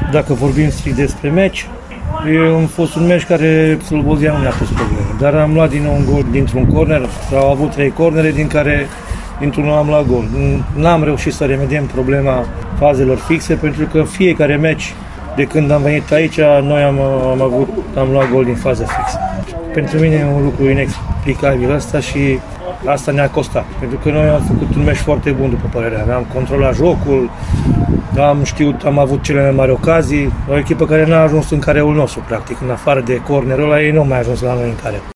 Dacă vorbim strict despre meci, a fost un meci care Slobozia nu ne-a pus probleme, dar am luat din nou un gol dintr-un corner, au avut 3 cornere din care dintr-unul am luat gol. N-am reușit să remediem problema fazelor fixe, pentru că fiecare meci de când am venit aici, noi am luat gol din fază fixă. Pentru mine e un lucru inexplicabil ăsta și asta ne-a costat, pentru că noi am făcut un meci foarte bun, după părerea mea. Am controlat jocul, am avut cele mai mari ocazii, o echipă care n-a ajuns în careul nostru, practic, în afară de cornerul ăla, ei nu au mai ajuns la noi în care.